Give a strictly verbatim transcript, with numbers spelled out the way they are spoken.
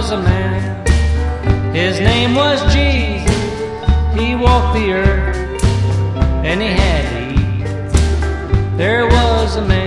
was a man, his name was Jesus. He walked the earth and he had to eat. There was a man